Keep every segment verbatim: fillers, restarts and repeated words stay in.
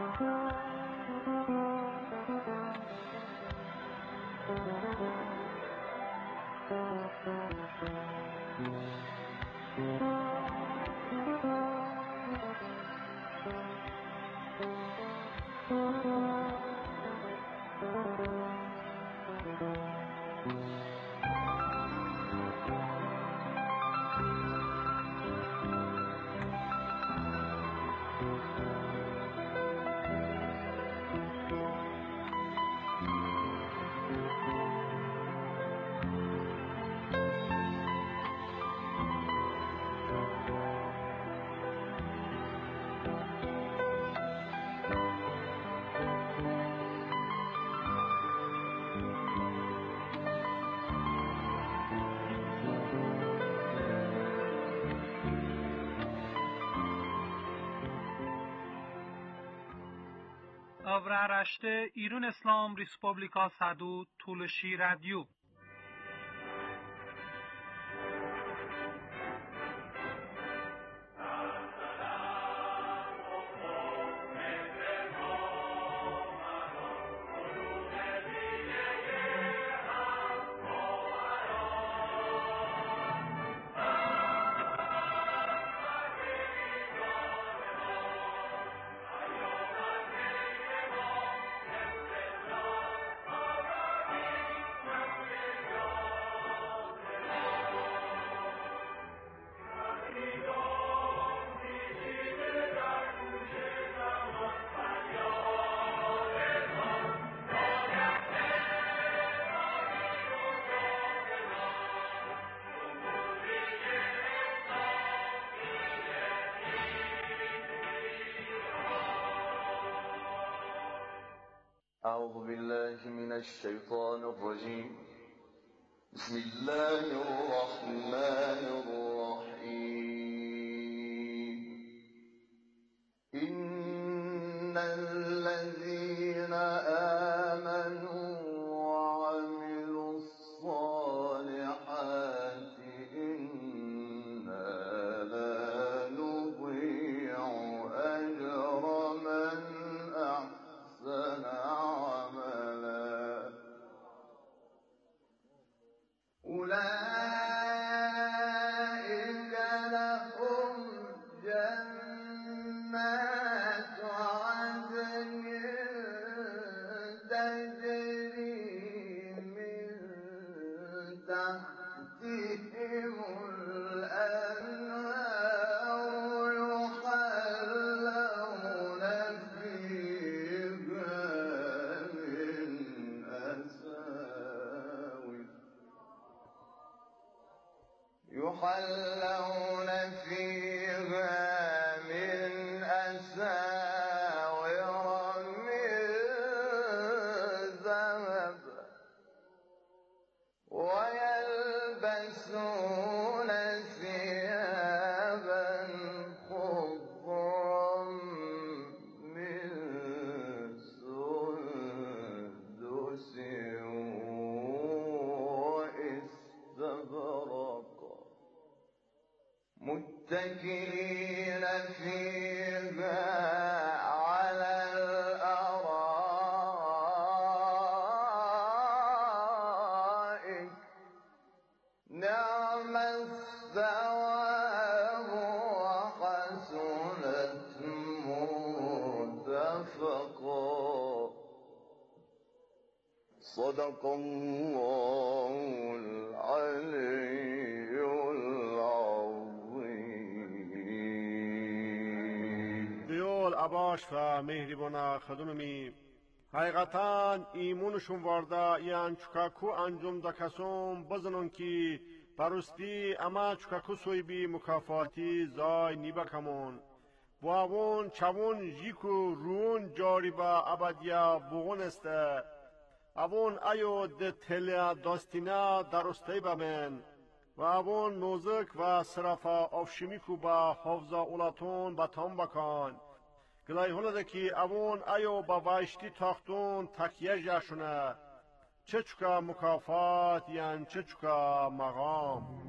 Avraaraşte İran İslam Respublika Sadu Tuluşi Radyo. أعوذ بالله من الشيطان الرجيم بسم الله الرحمن الرحيم إن الذين آمنوا وعملوا الصالحات إنا لا نضيع أجر من أحسن عملا أولئك لهم جنات عدن تجري من تحتهم الأنهار يحلون فيها من أساور يحلون فيها من أساور من ذهب ويلبسون ثيابا خضرا من سندس واستبرق متكئين فيها على الأرائك نعم الثواب وحسنت مرتفقا صدق الله العلي العظیم. دیول عباش و مهربان خدممی حقیقتا ایمونشون وارده یان چکاکو انجام دکسوم بزنون کی پرستی اما چکاکو سوی بی مکافاتی زای نیبا کمون باون چوون جیکو رون جاری با ابدیا بغون استه اوون ایو ده تلیا داستینا درسته بمن و اوون نوزک و صرفا افشمیکو با حفظا اولاتون با تام بکن گلای هلده که اوون ایو با وایشتی تاختون تکیه جاشونه چه چکا مکافات یان چه چکا مقام.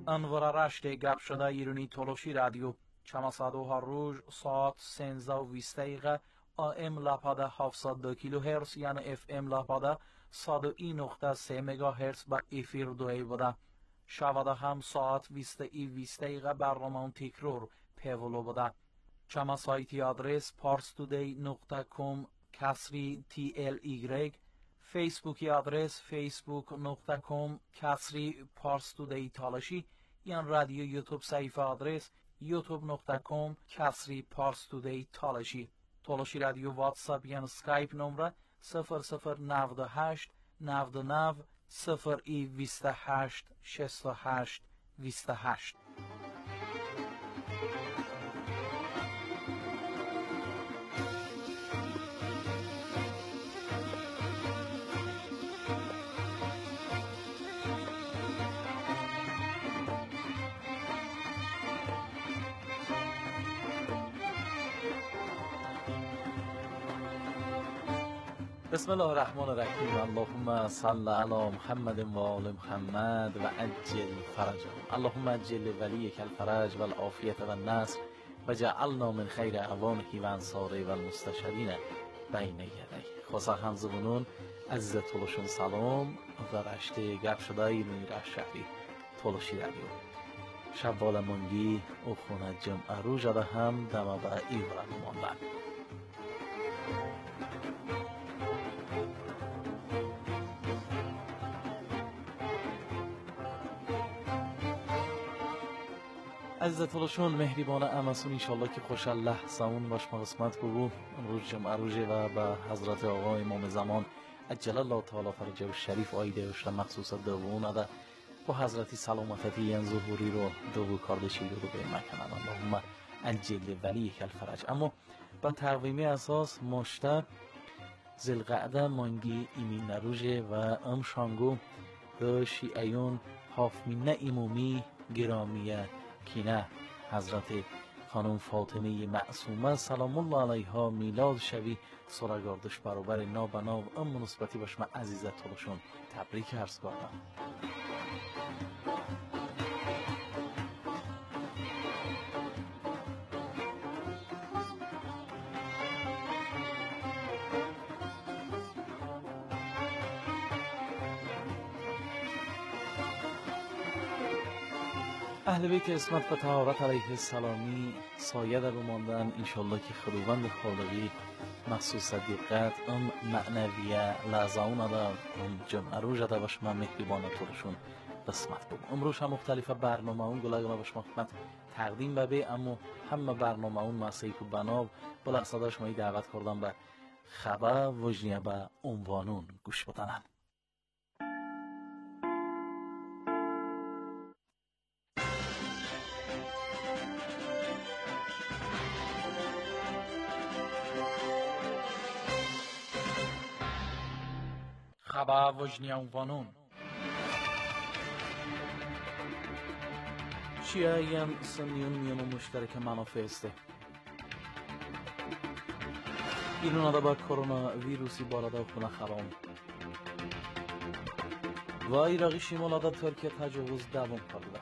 انوار رشت گپ شده ایرانی تولوشی رادیو چما صدو هر روز ساعت سنزده و بیست دقیقه آم لپاده هفتصد و دو کیلو هرتز یعنی اف ام لپاده صد و یک نقطه سه مگا هرتز با افیر دوی بوده. شباده هم ساعت بیست ای بیست دقیقه برنامه تکرار پیولو بوده. چما سایتی آدرس parstoday نقطه com کسری تی ال ایگرگ، فیسبوکی آدرس facebook نقطه com کسری parstoday تالشی، یا رادیو یوتیوب صفحه آدرس youtube نقطه com کسری parstoday تالشی. تالشی رادیو واتساپ یا سکایپ نمره صفر صفر نود و هشت نود و نه صفر ای بیست و هشت شصت و هشت بیست و هشت. بسم الله الرحمن الرحیم. اللهم صل علی محمد و آل محمد و عجل فرجهم. اللهم عجل ولیک الفرج و العافیت و النصر و جعلنا من خیر اعوانه و انصاره و المستشارین بین یدیه. خواستم همزبونون عزیز تولوشون سلام و رشته گپ شده ایرانی رشت شهری تولوشی رادیو شبال منگی او خونه جمعه رو جده هم دمه به ایوران ماندن. عزیز تولوشون مهربان امسون انشالله که خوش لحظمون باش ما قسمت بگو امروز جمعه روژه و به حضرت آقا امام زمان عجل الله تعالی فرجه و شریف آیده وشت مخصوص دوون اده و حضرتی سلامتی ین ظهوری رو دو کاردشی رو به مکنن. اللهم عجل ولیک الفرج. اما با تقویمی اساس مشته زلقعده مانگی ایمین روژه و ام شانگو دو شیعیون حافمینه ایمومی گرامیه کینه حضرت خانم فاطمه معصومه سلام الله علیها میلاد شوی سرگاردش برابر نابناو ام نسبتی باش. من عزیزت تولوشون تبریک عرض کردم. اهل بیت اسمت و طهارت علیه السلامی سایه در بماندن انشالله که خداوند خالقی مخصوص دقت ام معنویه لحظاون در ام جمعه رو جده باش. من مهربان تولوشون قسمت بگم. امروز هم مختلف برنامه اون گلگنا باش خدمت تقدیم ببی اما همه برنامه اون مسیح و بناب بلخ صدا شمایی دعوت کردم به خبر وجنیه به عنوانون گوش بدنن. خبر وجنی عنوانون شیعیان سنیون میان مشترک منافع استه. ایران دا با کرونا ویروسی بارده خونه خرام و ایراقی شمال دا ترکیه تجاوز دوام کرده.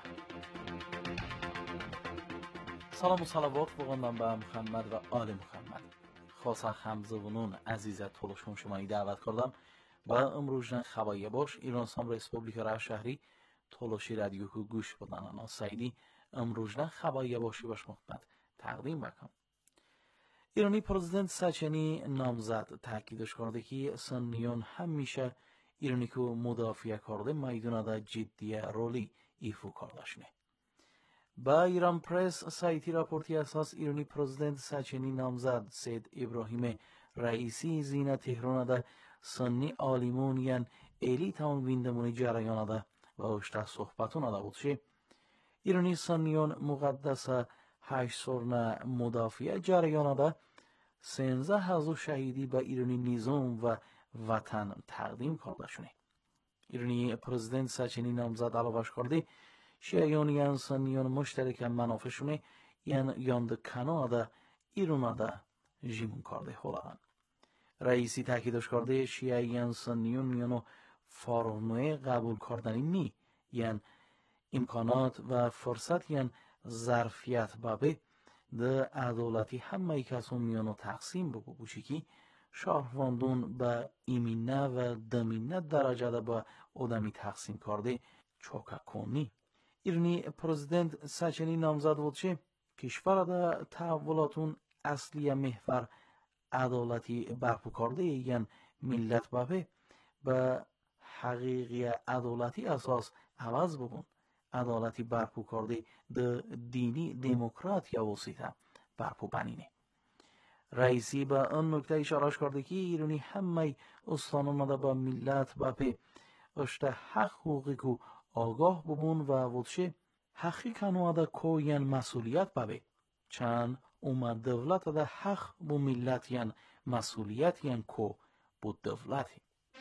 سلام و صلوات بگندم به محمد و آل محمد. خاصا همزبونون عزیز تولوشون شمایی دعوت کردم و امروز خبایی باش ایران سام ریسپوبلیک رشت شهری تولوشی رادیو کو گوش بدن. انا سعیدی امروز خبایی باشی باش مخدمت تقدیم بکنم. ایرانی پرزیدنت سچنی نامزد تاکیدش کرده که سنیون همیشه ایرانی کو مدافع کرده میدونه دا جدی رولی ایفو کردشنه. با ایران پرس سایتی راپورتی اساس ایرانی پرزیدنت سچنی نامزد سید ابراهیم رئیسی زینه تهران دا سنی آلیمون ین ایلی تاون ویندمونی جریان ده و اشته صحبتون ده بودشه. ایرانی سنیون مقدس هشت سرن مدافع جریان ده سنزه هزو شهیدی به ایرانی نیزم و وطن تقدیم کرده شونه. ایرانی پرزیدنت سچنی نامزد علاوش کرده شیعیان ین سنیون مشترک منافع شونه ین یاند کنه ده ایران ده جیمون کرده خولان. رئیسی تاکیدش کرده شیعیان سنیون میانو فارغنوی قبول کردنی نی یعنی امکانات و فرصت یان ظرفیت بابه ده عدالتی همه کسون میانو تقسیم بگو بوشکی شهرواندون به ایمینه و دمینه درجه ده با آدمی تقسیم کرده چوکا کنی. ایرانی پرزیدنت سچنی نامزد بود چه کشور ده تحولاتون اصلی محور عدالتی برپو کرده یان ملت بابه به حقیقی عدالتی اساس عوض بگون عدالتی برپو کرده ده دینی دموکراتیا وسیطه برپو بنینه. رئیسی به آن نکته اشاره کرده که ایرانی همه استانان ده با ملت بابه اشته حق حقوقی که آگاه ببون و ودشه حقی کنوه ده که یان مسئولیت بابه چند اومد دولت ده حق بو ملت یان مسئولیت یان که بود دولتی.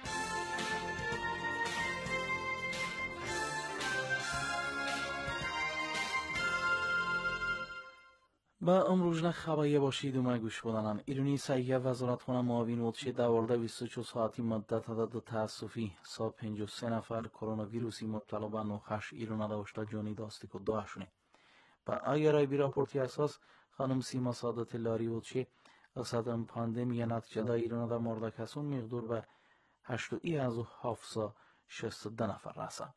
با امروز خبری باشید و ما گوش بدانم. ایرانی سعیه وزارتخانه معاون ودشه دوارده بیست و چهار ساعتی مدت داد تاسفی سا پنجاه و سه نفر کرونا ویروسی مبتلا به نوخش ایران داشته جانی داستی که داشونه. با اگر بی راپورتی اساس خانم سیما سادات لاری ودشه اصلا پاندمی نتیجه دا ایران دا مرده کسون مقدور به هشت و ای از و هفتصد شصت و دو نفر رسه.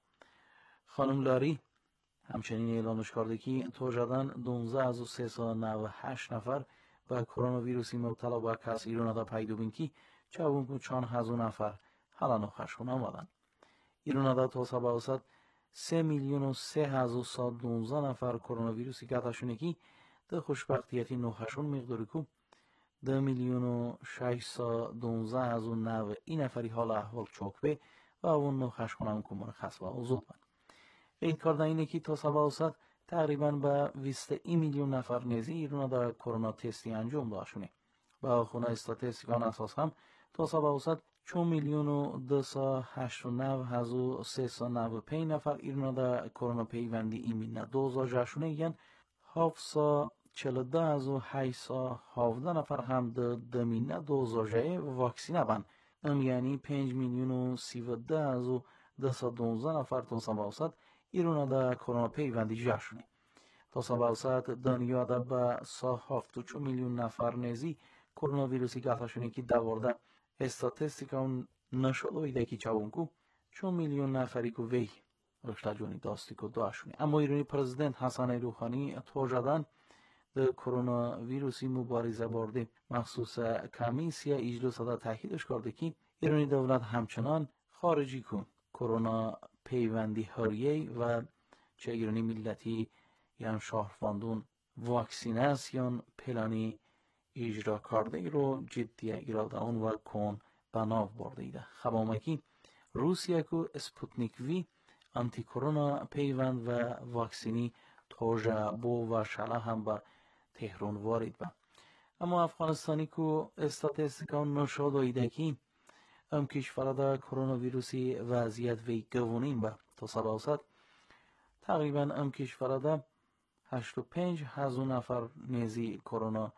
خانم لاری همچنین اعلامش کرده که تا جدن دوازده از و سیصد و نود و هشت نفر به کرونا ویروسی مبتلا به کس ایران دا پیدا بین که چون که چند هزار نفر حالا نخشون آمدن. ایران دا تا سبا اوسط سه میلیون و سه هزار و صد و دوازده نفر کرونا ویروسی گرفتشونه که ده خوشبختیتی نخشون مقداری که دو میلیون و ششصد و دوازده هزار و نود این نفری حال احوال چوکبه و اون نخشون هم که مرخص و اوزود بند. قید کرده اینه که تا سبا اوسط تقریبا به بیست و یک میلیون نفر نیزی ایران دا کرونا تستی انجام داشونه. با خونه استاتستیکان اساس هم تا سبا اوسط چهار میلیون و دویست و هشتاد و نه هزار و سیصد و نود و پنج نفر ایران دا کرونا پیوندی ایمین دوزا جاشونه یعنی هفتصد و چهل و دو هزار و هشتصد و هفده نفر هم ده دمینه دوزا جای واکسینه بند. ام یعنی پنج میلیون و سی و دو هزار و دویست و دوازده نفر تا سبا اوسط ایران دا کرونا پیوندی جاشونه. تا سبا اوسط دنیا دا به سا هفتاد و چهار میلیون نفر نیزی کرونا ویروسی گرفتشونه که دوارده استاتستیکان نشده ایده که چونکو چون میلیون نفری که وی رشته جونی داستی که داشونه. اما ایرانی پرزیدنت حسن روحانی تا جدن ده کرونا ویروسی مبارزه برده مخصوص کمیسیا اجلاس دا تاکیدش کرده که ایرانی دولت همچنان خارجی کن کرونا پیوندی هریه و چه ایرانی ملتی یان شهرواندون واکسیناسیون پلانی اجرا کرده ای رو جدی ایراده اون و کن بناو برده ایده. خبامکی روسیه که اسپوتنیک وی انتی کرونا پیوند و واکسینی توجه بو و شلا هم به تهران وارد با. اما افغانستانی که استاتستیکان نشد و ایده که ام کشور دا کرونا ویروسی وضعیت وی گوونین با تا سبا اوسط تقریبا ام کشور دا هشتاد و پنج هزار نفر نیزی کرونا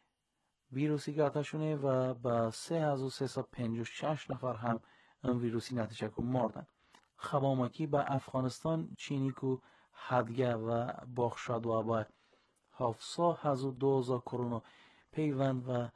ویروسی گرفتشونه و با سه هزار و سیصد و پنجاه و شش نفر هم ام ویروسی نتیجه که مردن. خبامکی با افغانستان چینی که هدیه و باخشاد و با هفتصد هزار و دو هزار کرونا پیوند و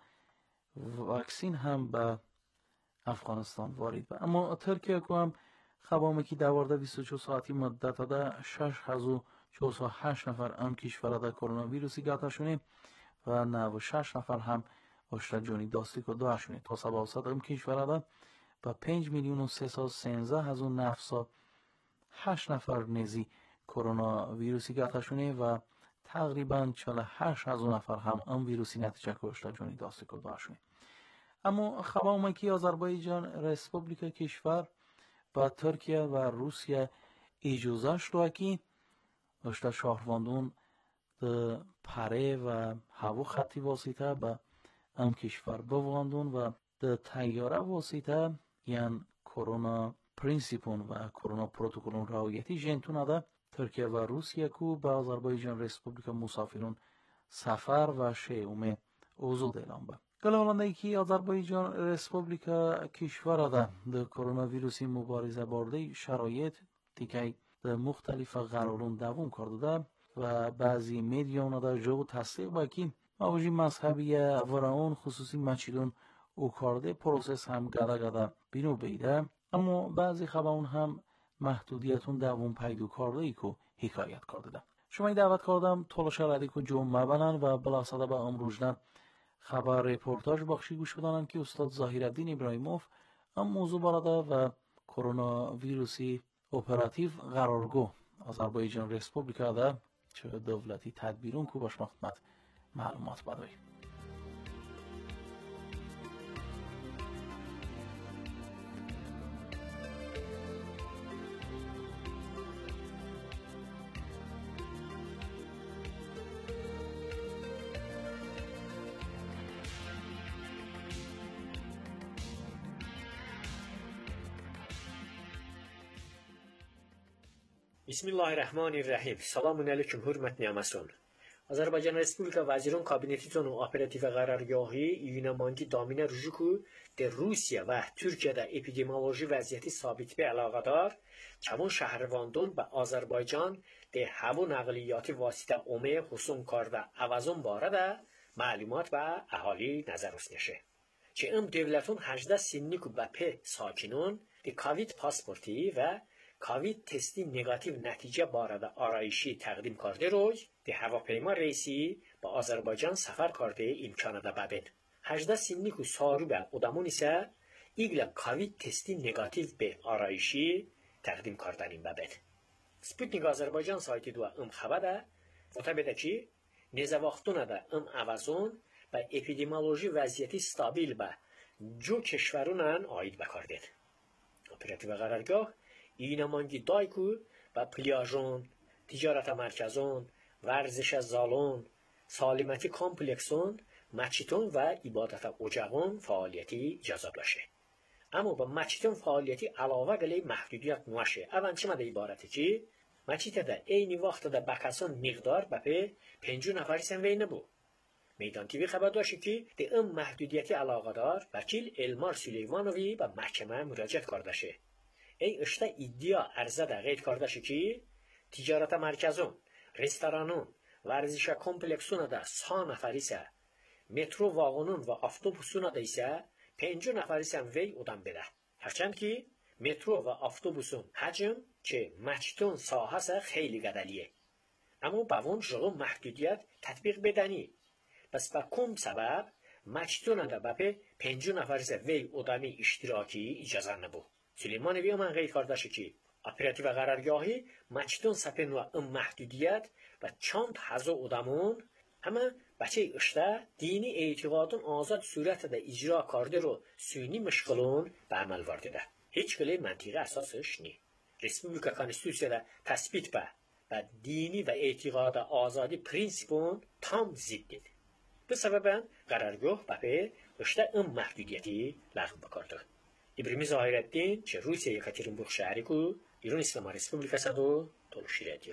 واکسین هم به افغانستان وارد با. اما ترکیه که هم خبامکی دوارده بیست و چهار ساعتی مدت ده شش هزار و چهارصد و هشت نفر ام کشور ده کرونا ویروسی گرفتشونه و نود و شش نفر هم اشته جونی داستی که داشونه. تا سبا اوسط ام کشور ده با پنج میلیون و سیصد و سیزده هزار و نهصد و هشت نفر نیزی کرونا ویروسی گرفتشونه و تقریبا چهل و هشت هزار نفر هم ام ویروسی نتیجه که اشته جونی داستی که داشونه. اما خبامکی آذربایجان رسپوبلیک کشور با ترکیه و روسیه اجازه شده که اشته شهرواندون ده پره و هوا خطی واسطه به ام کشور بواندون و ده تیاره واسطه یعنی کرونا پرینسیپون و کرونا پروتکلون رعایتی جنتون ده ترکیه و روسیه که به آذربایجان رسپوبلیک مسافرون سفر و شیوم اوزود اعلام با. گلالانده که آذربایجان رسپوبلیک کشور ده ده کرونا ویروسی مبارزه برده شرایط دیگه در مختلف قرارون دوام کرده و بعضی میدیانا در جو تصدیق با که موجی مذهبی وراون خصوصی مچیدون او کرده پروسس هم گده گده بینو بیده، اما بعضی خبرون هم محدودیتون دوام پیدا کرده ای که حکایت کرده. شما دعوت کردم تلاش ردی که جمعه بنن و بلاسده به امروزن خبر رپورتاج بخشی گوش بدانن که استاد ظاهرالدین ابراهیموف هم موضوع باراده و کرونا ویروسی اپراتیو قرارگاه آذربایجان ریسپوبلیکا ده چه دولتی تدبیرون کو باش مخدمت معلومات بدوی. Bismillahirrahmanirrahim. Selamun aleyküm hürmetli amason. Azerbaycan Respublika Vazirun Kabineti tonu operatif qarargahı iyunamandi damine rujuku de Rusiya və Türkiyədə epidemioloji vəziyyəti sabitbə əlaqədar çavun şəhərvandun və Azərbaycan de hava nəqliyyatı vasitə oməyə husun karda avazun barədə məlumat və əhali nəzər usneşe. Ki ım devlətin həcdə sinni kübəpə sakinun de COVID pasporti və کوید تستی نگاتیو نتیجه barədə arayışı təqdim کرده روز de هواپیما reisi با آذربایجان سفر کرده imkanı da bəbin. هجده sinni ku sarı və odamın isə iqlə کوید testi negativ be arayışı təqdim kardanin bəbin. Sputnik Azərbaycan sayti dua ım xəbədə fotobədə ki, nezə vaxtuna da ım avazun və epidemioloji vəziyyəti stabil və co keşvərunan aid bəkardin. Operativ qarargah اینمانگی دایکو و پلیاژون، تجارت مرکزون، ورزش زالون، سالمتی کامپلکسون، مچیتون و عبادت اوجاقون فعالیتی اجازه باشه. اما با مچیتون فعالیتی علاوه گلی محدودیت نوشه. اول چه مده عبارته که مچیت ده اینی وقت ده بکسان مقدار بپه پنجو نفری سن وی نبو. میدان تیوی خبر داشته که ده ام محدودیتی علاقه دار وکیل المار سلیمانوی به محکمه مراجعت کرده شه. ای اشته ایدیا ارزه ده قید کرده شد که تجارت مرکزون، رستورانون، ورزش کمپلکسون ده سه نفریسه، مترو واگنون و اتوبوسون ده ایسه پنج نفریسه وی ادام بده. هرچند که مترو و اتوبوسون حجم که مچتون ساحه خیلی گدلیه. اما با اون جلو محدودیت تطبیق بدنی. بس با کم سبب مچتون ده بپه پنج نفریسه وی ادامی اشتراکی اجازه نبود. سلیمانوی من قید کرده شد که اپراتیو قرارگاهی مچتون سپن و ام محدودیت و چند هزار ادمون همه بچه اشته دینی اعتقادون آزاد صورت ده اجرا کرده رو سونی مشغلون به عمل ورده. هیچ کلی منطقه اساسش نی. ریسپوبلیکا کانستیتوسیا ده تثبیت به و دینی و اعتقاد آزادی پرینسیپون تام ضد. به سبب قرارگاه به اشته ام محدودیتی لغو بکرده. ابراهیم ظاهرالدین چه روسیه یکاترینبورگ شهری کو ایران اسلامی ریسپوبلیکا دو تولوشی رادیو.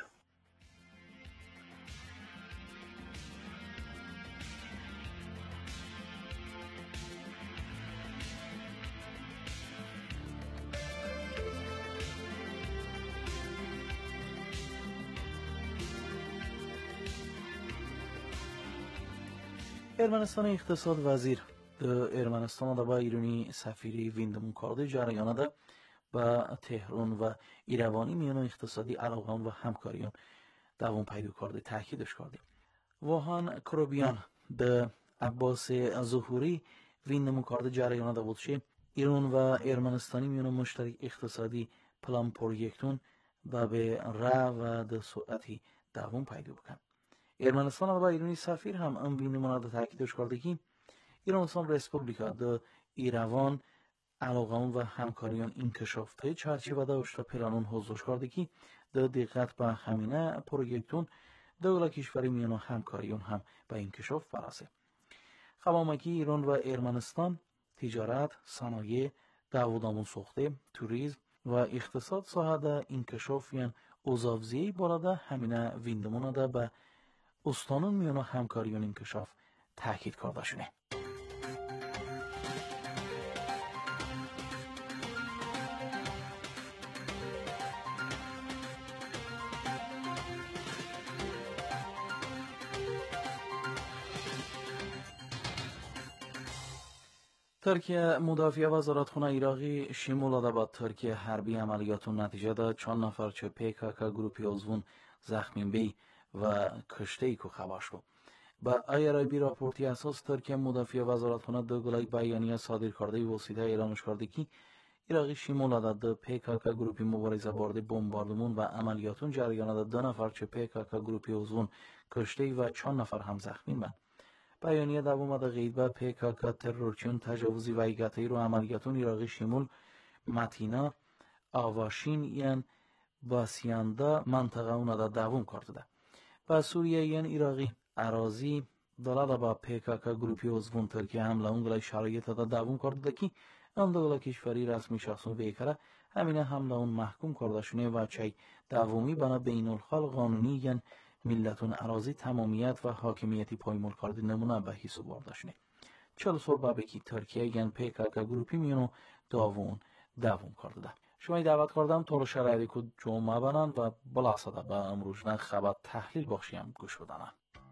ارمنستان اقتصاد وزیر د ارمنستان دا با ایرانی سفیری ویندمون کرده جریانه ده با تهران و ایروانی میان اقتصادی علاقان و همکاریان دوام پیدا کرده تاکیدش کرده. واهان کروبیان د عباس ظهوری ویندمون کرده جریانه ده بود شه ایران و ارمنستانی میان مشترک اقتصادی پلان پروژکتون و به را و د سرعتی دوام پیدا بکن. ارمنستان با ایرانی سفیر هم ام ویندمون ده تاکیدش کرده که ایران اسلامی ریسپوبلیکا د ایروان علاقان و همکاریان انکشافته چارچوبه داشته پلانون حضور کرده که د دقت به همینه پروژکتون دولت کشوری میان همکاریون هم به انکشاف برسه. خبامکی ایران و ارمنستان تجارت، صنایع، داودامون سوخته، توریسم و اقتصاد ساحه انکشافیان اوزاوزیه بالاده همینه ویندمونه ده به استانون میان همکاریون انکشاف تاکید کرده شده. Türkiye Müdafiə Vazirətxana İraqi şimulada ba Türkiye hərbi əməliyyatın nəticədə چند نفر چه پی کی کی گروپی عضوون زخمی بی و کشته ای که خبر شد. با ایرابی راپورتی اساس ترکیه مدافع وزارتخانه دو گلای بیانیه صادر کرده واسطه اعلامش کرده که ایراقی شیمولادا دو پی کی کی گروپی مبارزه بارده بمباردمان و عملیاتون جریانه دو نفر چه پی کی کی گروپی عضوون کشته ای و چند نفر هم زخمی بند. بیانیه دوم دا غید با پی کی کی ترورچون تجاوزی و ایگاتی رو عملیاتون ایراقی شیمول متینا آواشین یعن باسیاندا منطقه اونا دا دوم کرده ده. با سوریه یعن ایراقی اراضی دالا با پی کی کی گروپی عضوون ترکیه حمله اون گلای شرایط دا دوم کرده که ام دولت کشوری رسمی شخصون بیکره همینه حمله اون محکوم کرده شونه و چای دومی بنا بین الخال قانونی یعن ملتون اراضی تمامیت و حاکمیتی پایمال کرده نمونه به حساب برده شونه. چهل سال بعد که ترکیه یعن پی کی کی گروپی میونو داوون دوم کرده ده. شما دعوت کردم تا رو شرایطی که جمعه بنن و بلاسده به امروزنه خبر تحلیل باشیم گوش بدنن.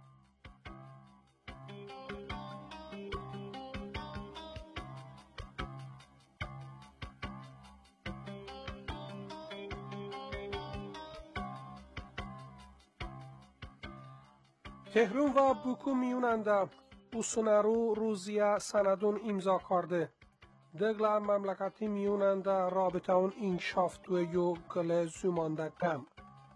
تهران و بوکو میوننده اوسنارو روزیه سندون امضا کرده. دگلا مملکتی میوننده رابطه اون انکشاف توی یو گل زمانده کم.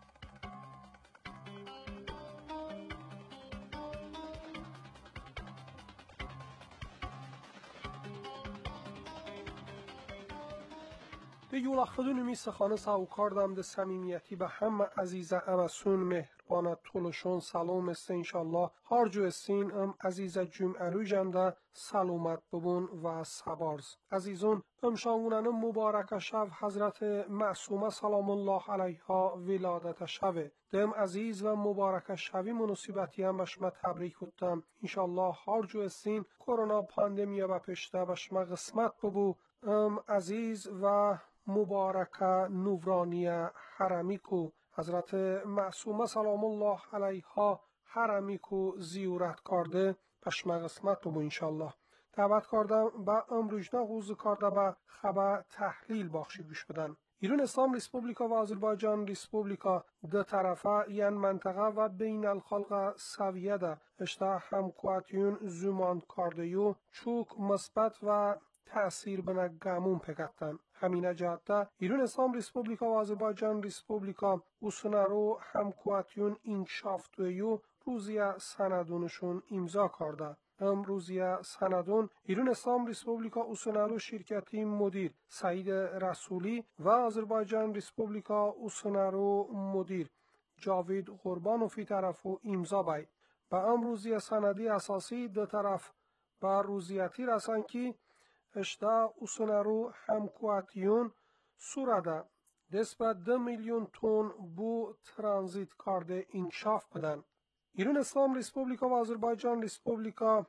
ده یولا خدون میسه خانه ساو کردم ده سمیمیتی به همه عزیزه امسون مهربانه طولشون سلام است انشالله هر جو استین ام عزیزه جمعه رو جنده سلامت ببون و سبارز عزیزون ام شانگونن مبارک شب حضرت معصومه سلام الله علیها ولادت شبه دم عزیز و مبارک شبی مناسبتی هم بشما تبریک بودم انشالله هر جو استین کرونا پاندمیا و پشته بشما قسمت ببو ام عزیز و مبارک نورانی حرمی کو حضرت معصومه سلام الله علیها حرمی کو زیارت کرده پشما قسمت بو انشالله دعوت کردم با امروزنا غوز کرده با خبر تحلیل بخشی گوش بدن ایران اسلام ریسپوبلیکا و آذربایجان ریسپوبلیکا دو طرفه یعن منطقه و بین الخلق سویه ده اشتا همکواتیون زمان کرده یو چوک مثبت و تأثیر بنا گامون پکتن همین جهت ایران اسلام ریسپوبلیکا و آذربایجان ریسپوبلیکا اوسنارو همکواتیون انکشاف تویو روزیه سندونشون امضا کرده ام روزیه سندون ایران اسلام ریسپوبلیکا اوسنارو شرکتی مدیر سعید رسولی و آذربایجان ریسپوبلیکا اوسنارو مدیر جاوید قربانوفی طرفو امضا بای با ام روزیه سندی اساسی دو طرف با روزیتی رسن که اشتا اوسنارو همکواتیون سورده دست به دو میلیون تن بو ترانزیت کرده انکشاف بدن. ایران اسلام ریسپوبلیکا و آذربایجان ریسپوبلیکا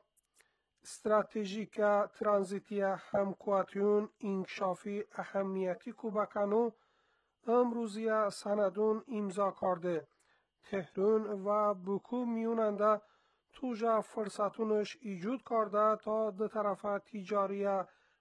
استراتژیک ترانزیتی همکواتیون انکشافی اهمیتی کو بکنو امروزی سندون امضا کرده. تهران و بوکو میوننده توجا فرصتونش ایجود کرده تا دو طرف تجاری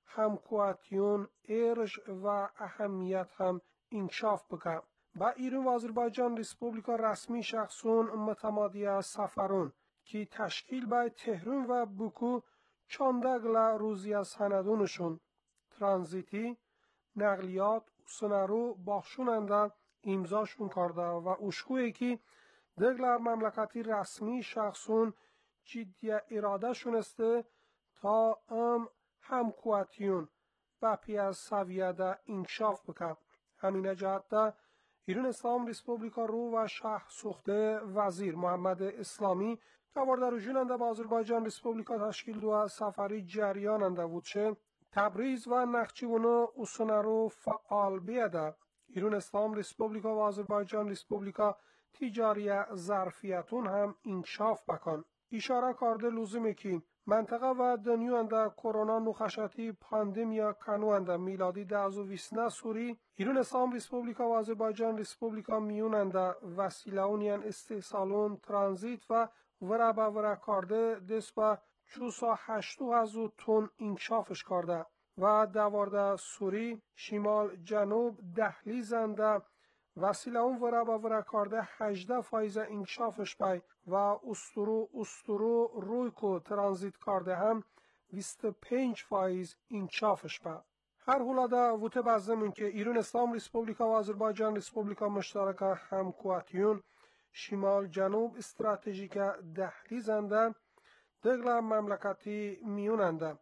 همکواتیون ارج و اهمیت هم انکشاف بکن. با ایران و آذربایجان ریسپوبلیکا رسمی شخصون متمادی سفرون که تشکیل به تهران و بوکو چاندگل روزی سندونشون ترانزیتی نقلیات سنارو باخشوننده امضاشون کرده و اشکویی که دگلر مملکتی رسمی شخصون جدی اراده شونسته تا ام همکواتیون و پی از سویه ده انکشاف بکن. همین جهت ایران اسلام ریسپوبلیکا رو و شهر سوخته وزیر محمد اسلامی که وارد رژوننده با آذربایجان ریسپوبلیکا تشکیل دو سفری جریاننده بودشه تبریز و نخچیونو اوسنارو فعال بیده. ایران اسلام ریسپوبلیکا و آذربایجان ریسپوبلیکا تجاری ظرفیتون هم انکشاف بکن. اشاره کرده لزومه که منطقه و دنیا انده کرونا نخشتی پاندمیا کنو انده میلادی ده و ویسنه سوری ایران اسلام ریسپوبلیکا و آذربایجان ریسپوبلیکا میون انده وسیله اونیان استحصالون ترانزیت و ورا با ورا کرده دست با چوسا هشتو هزو تون انکشافش کرده و دوارده سوری شمال جنوب دهلیزنده وسیله اون ورا با ورا کرده هجده فایز انکشافش بای و استرو استرو روی کو ترانزیت کرده هم بیست و پنج فایز انکشافش بای. هر حالا وته بازمون که ایران اسلام ریسپوبلیکا و آذربایجان ریسپوبلیکا مشترک همکواتیون شمال جنوب استراتژیک دهلیزنده دگل مملکتی میوننده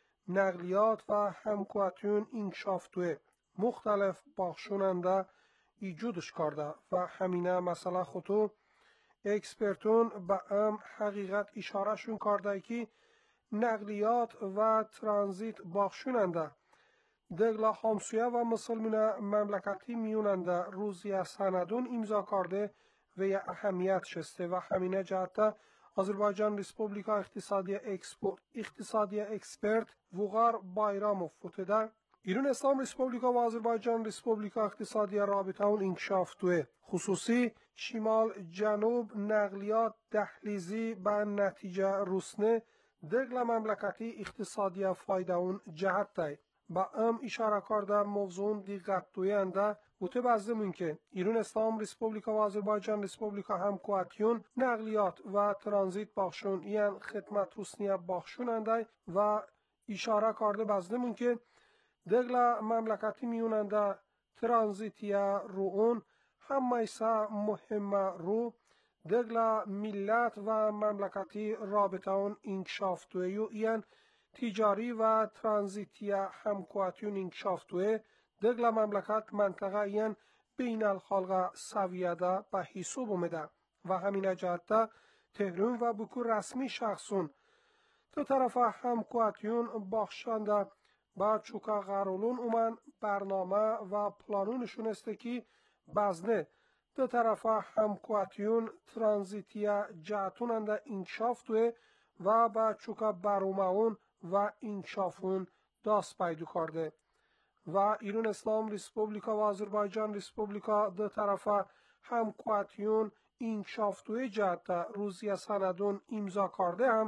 نقلیات و همکواتیون انکشافتوه مختلف باخشوننده ایجودش کرده و همینه مسئله خودو اکسپرتون به ام حقیقت اشارهشون کرده که نقلیات و ترانزیت باخشوننده دگلا همسویه و مسلمان مملکتی میوننده روزی سندون امضا کرده و یه اهمیت شسته و همینه جهت آذربایجان ریسپوبلیکا اقتصادی اکسپورت اقتصادی اکسپرت وغار بایراموف فتده ایران اسلام ریسپوبلیکا و آذربایجان ریسپوبلیکا اقتصادی رابطه اون انکشاف توه خصوصی شمال جنوب نقلیات دهلیزی به نتیجه روسنه دگل مملکتی اقتصادی فایده اون جهت ده با ام اشاره کرده موضوع دیقت دوینده بوده بازمون که ایران اسلام ریسپوبلیکا و آذربایجان ریسپوبلیکا همکواتیون نقلیات و ترانزیت باخشون یعنی خدمت روسنیه باخشوننده و اشاره کرده بازمون که دگل مملکتی میوننده ترانزیتیه رو اون همیشه مهمه رو دگل ملت و مملکتی رابطه اون انکشاف توی یعنی تجاری و ترانزیتیه همکواتیون انکشافتوه دگل مملکت منطقه یعنی بین الخلق سویده به حساب اومده و همین جهت تهران و بکو رسمی شخصون دو طرف همکواتیون باخشنده با چوکا غرولون اومن برنامه و پلانونشون است که بزنه دو طرف همکواتیون ترانزیتیه جهتوننده انکشافتوه و با چوکا برومون و انکشافون داست پیدا کرده و ایران اسلام ریسپوبلیکا و آذربایجان ریسپوبلیکا دو طرفه همکواتیون انکشافتوی جهت روزی سندون امضا کرده هم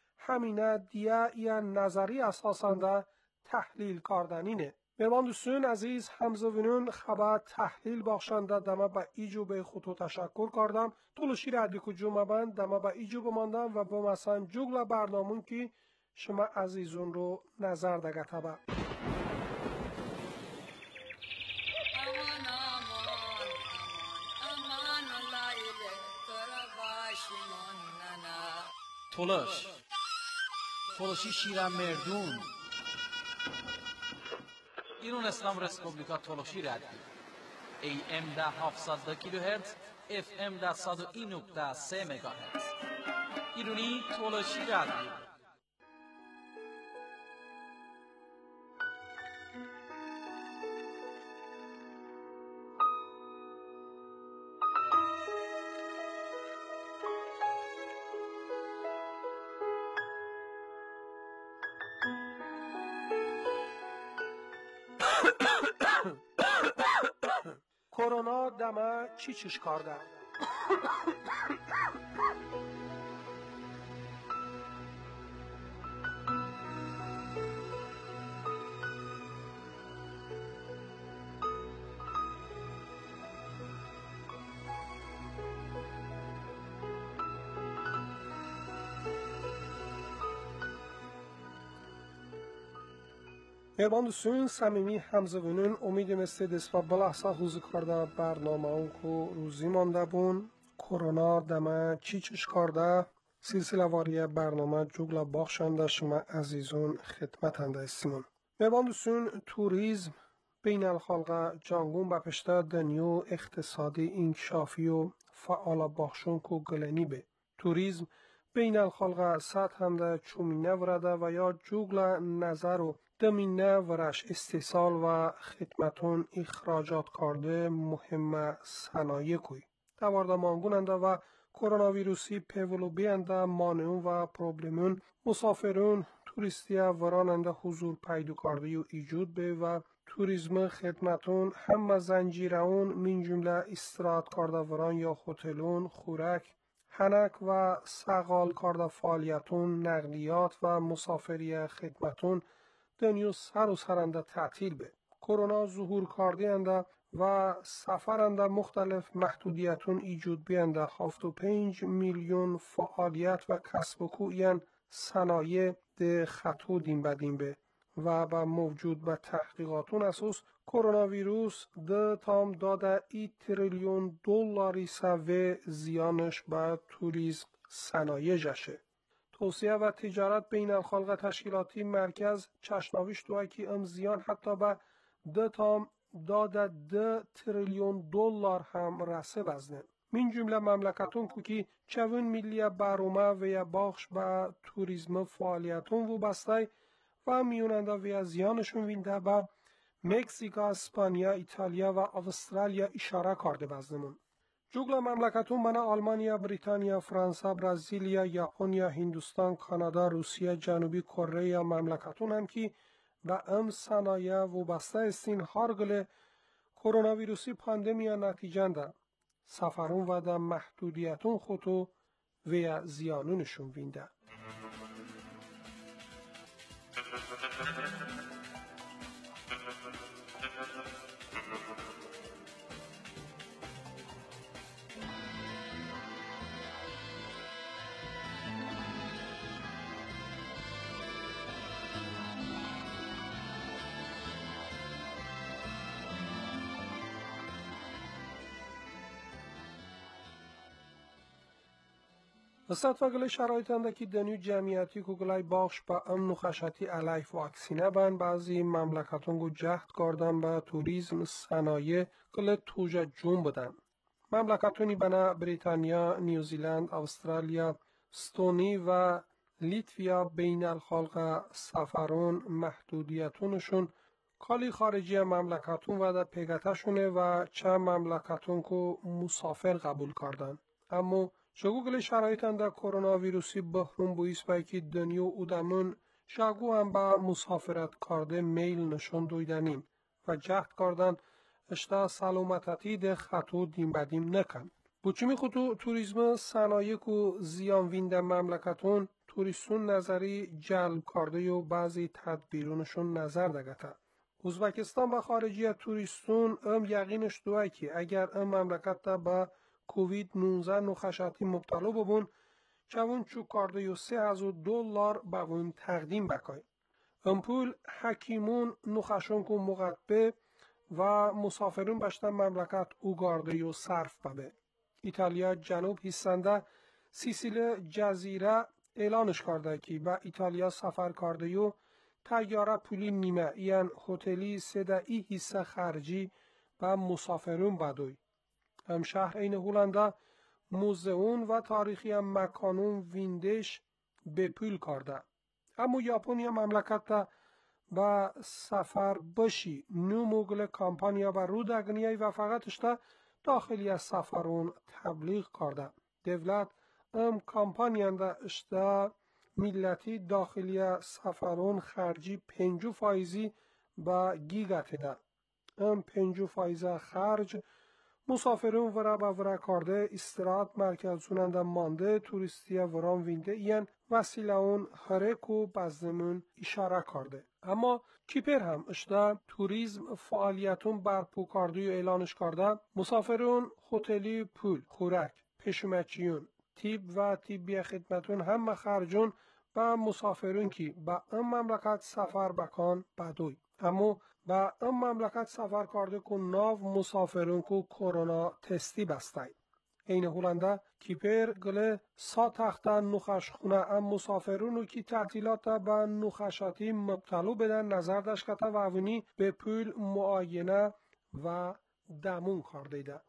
همینه دیه یا نظری اساسنده تحلیل کردنینه. مهربان دوستان عزیز همزوینون خبر تحلیل بخشنده دمه به ایجو به خودتو تشکر کردم طولشی رادیو کو جمعه بند دمه به ایجو بماندم و با مثلا جوگل برنامون که شما عزیزون رو نظر دگه تبا تولش تولشی شیرم مردون ایران اسلام ریسپوبلیکا تولشی رادیو ای ام ده هفتصد کیلوهرتز اف ام ده صد و این نقطه سه مگاهرتز ایرانی تولشی رادیو کرونا دمه چی چیش کرده؟ مهربان دوستان صمیمی همزبونون امیدم است دست و بلحظه حضور کرده برنامه اون که روزی مانده بون کرونا دمه چی چیش کرده سلسله واری برنامه جوگل باخشنده شما عزیزون خدمت انده استیمون. مهربان دوستان توریزم بین الخلق جانگون به پشته دنیو اقتصادی انکشافی و فعال باخشون که گلنی به توریزم بین الخلق سطح همده چومینه ورده و یا جوگل نظر و دمینه ورش استحصال و خدمتون اخراجات کرده مهم صنایع کوی دوارده مانگوننده و کرونا ویروسی پیولو بینده مانعون و پروبلمون مسافرون توریستی وراننده حضور پیدا کرده و ایجود به و توریسم خدمتون همه زنجیرون من جمله استراحت کرده وران یا هتلون خورک هنک و سقال کاردا فعالیتون، نقلیات و مسافری خدمتون دنیو سر و سرنده تعطیل به. کرونا ظهور کاردینده و سفرنده مختلف محدودیتون ایجود بینده. هفت و پنج میلیون فعالیت و کسب و کوین صنایع ده خطو دیم بدیم به و با موجود و تحقیقاتون اساس کرونا ویروس ده تام داده ای تریلیون دلاری سوه زیانش به توریسم صنایع جشه. توسعه و تجارت بین الخلق تشکیلاتی مرکز چشناویش دوه که ام زیان حتی به ده تام داده ده تریلیون دلار هم رسه بزنه. من جمله مملکتون که چون ملی برومه و یا باخش به توریسم فعالیتون و بسته و میوننده و یا زیانشون وینده به مکزیک، اسپانیا، ایتالیا و استرالیا اشاره کرده بزنمون. جگل مملکتون من آلمانیا، بریتانیا، فرانسه، برزیلیا، ژاپنیا، هندوستان، کانادا، روسیه، جنوبی کره مملکتون هم که به ام صنایع و بسته استین هارگل کرونا ویروسی پاندمیا نتیجنده سفرون و در محدودیتون خودو و زیانونشون وینده. استاد و گلی شرایطنده که دنیو جمعیتی که گلی باخش با امن و خشتی علیه واکسینه بن بعضی مملکتون گو جهد کردن به توریسم صنایع گلی توجه جون بدن. مملکتونی بنا بریتانیا، نیوزیلند، استرالیا، استونی و لیتویا بین الخلق سفرون محدودیتونشون کالی خارجی مملکتون و در پیگتشونه و چه مملکتون که مسافر قبول کردن. اما شگوگل شرایطن در کرونا ویروسی بحرون بویس بایی که دنیو اودمون شگو هم با مسافرت کرده میل نشون دویدنین و جهد کردن اشتا سلامتتی ده خطو دیم بدیم نکن. بچمی خودو توریسم صنایع که زیان وینده مملکتون توریستون نظری جلب کرده و بعضی تدبیرونشون نظر دگته. ازبکستان و خارجی توریستون ام یقینش دوه که اگر ام مملکت تا با کووید نوزده نخشاتی مبتلا ببون چون چو کارده یو سه هزار دلار ببون تقدیم بکای. ام پول حکیمون نخشون که مقدبه و مسافرون بشتن مملکت او گارده یو صرف ببه. ایتالیا جنوب هستنده سیسیل جزیره اعلانش کرده که با ایتالیا سفر کرده یو تیاره پولی نیمه یعن هتلی سدعی حصه خرجی و مسافرون بدوی. هم شهر این هولنده موزئون و تاریخی هم مکانون ویندش به پول کرده. اما ژاپنیا مملکت با سفر باشی نو موگل کامپانیا و رودگنیای و فقط اشتا داخلی از سفرون تبلیغ کرده. دولت ام کامپانیان دا اشتا ملتی داخلی سفرون خرجی پنجو فایزی با گیگت ده. ام پنجو فایزه خرج مسافرون ورا با ورا کرده استراحت مرکزونند مانده توریستی وران وینده این وسیله اون حرک و بزنمون اشاره کرده. اما کیپر هم اشتا توریسم فعالیتون برپو کرده و اعلانش کرده مسافرون هتلی پول، خورک، پشمچیون، تیب و تیبی خدمتون هم خرجون با مسافرون که با ام مملکت سفر بکن بدوی. اما با ام مملکت سفر کرده که ناو مسافرون که کرونا تستی بستای. این هولنده کیپر گله سا تخته نخش خونه ام مسافرون که تعطیلات با نخشاتی مبتلا بدن نظر داشته و اونی به پول معاینه و دمون کرده ده.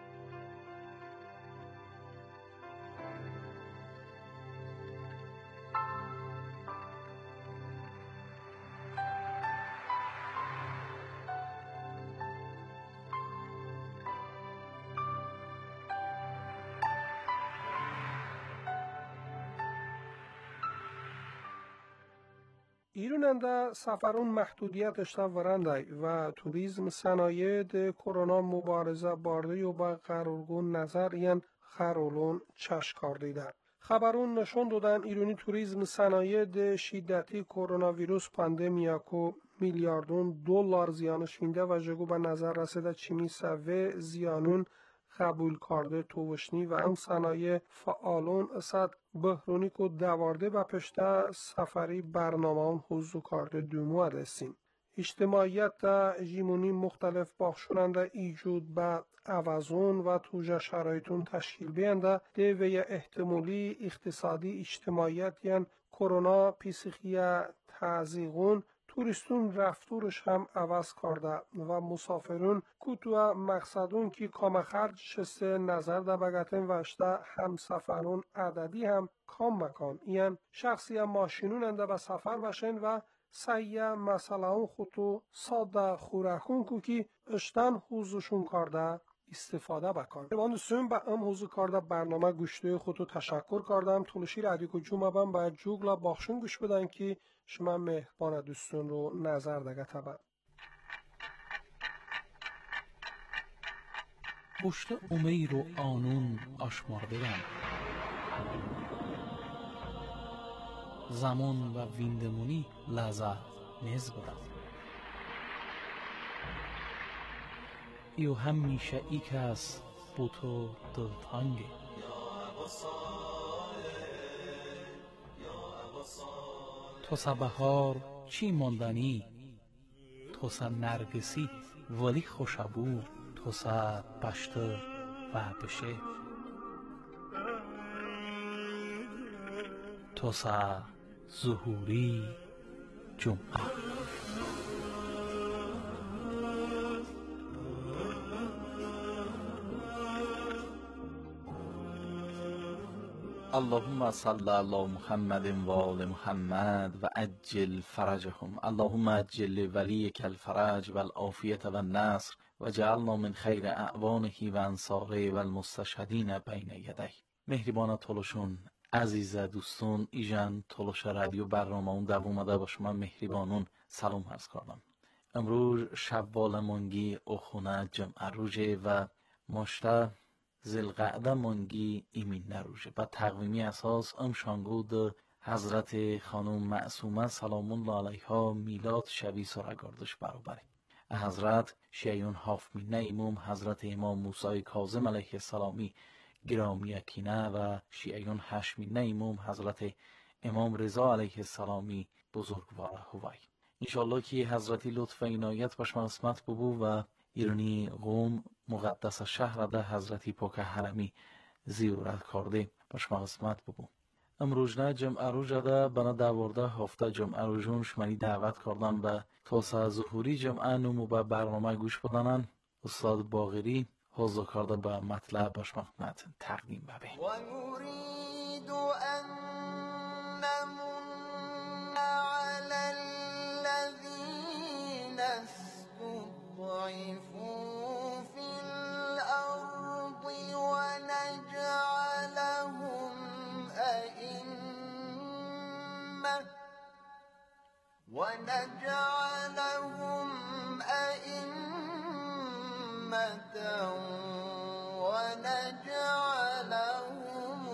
ایروننده سفرون محدودیت اشتا ورنده و توریسم صنایع ده کرونا مبارزه بارده و با قرارگون نظر این خرولون چشکار دیدن. خبرون نشون دادن ایرانی توریسم صنایع ده شدتی کرونا ویروس پاندمیا کو میلیاردون دلار زیانش وینده و جگو به نظر رسیده چیمی سوه زیانون قبول کرده توشنی و ام صنایع فعالون اسد بحرونی کو دوارده و پشته سفری برنامه اون حضور کرده دومو رسیم. اجتماعیت تا جیمونی مختلف باخشوننده ایجود به عوضون و توجه شرایطون تشکیل بینده دوی احتمالی اقتصادی اجتماعیت یعن کرونا پیسیخی تعزیقون توریستون رفتورش هم عوض کرده و مسافرون کتو مقصدون که کام خرج شسته نظر ده بگتن وشته هم سفرون عددی هم کام مکان یعن شخصی هم ماشینون انده به سفر بشن و سیه مسئله اون خودتو ساده خورکون که که اشتن حوزشون کرده استفاده بکن. من دوستم با ام حوزو کرده برنامه گوشته خودتو تشکر کردم. تولشی رادیو کو جمعه بم با جوگلا باخشون گوش بدن که شما مهربان دوستون رو نظر دگه تبا. پشت امیر و آنون آشمار بدن زمان و ویندمونی لحظه نیز بدن ایو همیشه ای کس بوتو دلتانگه تو سا بهار چی ماندنی تو سا نرگسی ولی خوشبو تو سا پشتر و بشه تو سا ظهوری جمعه اللهم صل علی محمد و آل محمد و عجل فرجهم. اللهم عجل ولیک الفرج و العافیت و النصر و جعلنا من خیر اعوانه و انصاره و المستشهدین بین یدیه. مهربان تولشون عزیز دوستون ایجان تولش رادیو برنامه اون دوامده با شما مهربانون سلام عرض کردم. امروز شوال مانگی اخونه جمعه روزه و مشته زلقعده مانگی ایمین نروژه و تقویمی اساس ام شانگود حضرت خانم معصومه سلام الله علیها میلاد شبی سرگاردش برابره. حضرت شیعون هاف مینه ایموم حضرت امام موسی کاظم علیه السلامی گرامی اکینه و شیعون هشت مینه ایموم حضرت امام رضا علیه السلامی بزرگوار هوای. انشالله که حضرتی لطف عنایت باش قسمت ببو و ایرانی قوم مقدس شهر ده حضرتی پاک حرمی زیارت کرده باش قسمت ببو. امروز نه جمعه روز ده بنا دوارده هفته جمعه روزون شمانی دعوت کردن به توسعه ظهوری جمعه نمو به برنامه گوش بدنن. استاد باقری حضور کرده به مطلب باش قسمت تقدیم ببین. و نريد ان نمن على الذين استضعفوا في الارض ونجعلهم ائمه ونجعلهم ائمه ونجعلهم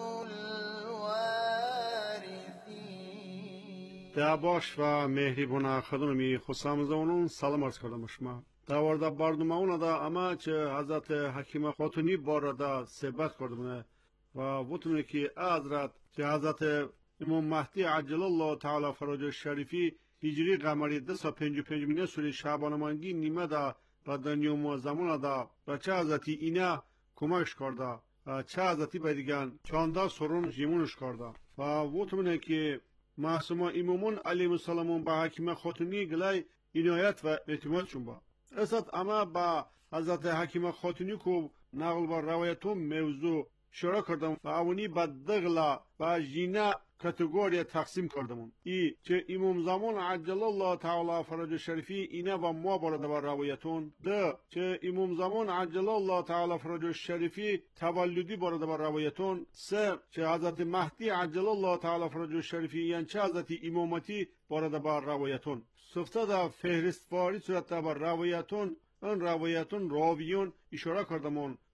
الوارثين. دعواش و مهربان خدمتی خوشامزونون سلام عرض کردم شما. دوارده برنامه اون دا اما چه حضرت حکیم خاتونی بارده صحبت کردم و وطنه که حضرت چه حضرت امام مهدی عجل الله تعالی فرج شریفی هجری قمری ده سا پنج و پنج مینه سوری شعبان مانگی نیمه دا و دنیوم و زمان دا و چه حضرتی اینه کمکش کرده و چه حضرتی بدیگن چانده سرون جیمونش کرده و وطنه که معصومه امامون علیهم السلام با حکیم خاتونی گلای عنایت و اعتمادشون با اسد اما با حضرت حکیم خاتونی کو نقل و روایتون موضوع شروع کردم و اونی با دغلا و جینا کاتگوریا تقسیم کردم. ای چه امام زمان عجل الله تعالی فرج شریفی اینه و ما بارده با روایتون ده چه امام زمان عجل الله تعالی فرج شریفی تولدی بارده با روایتون سه چه حضرت مهدی عجل الله تعالی فرج شریفی یعنی چه حضرت امامتی بارده با روایتون سفته ده فهرستواری صورت با روایتون ان روایتون راویون اشاره کردمون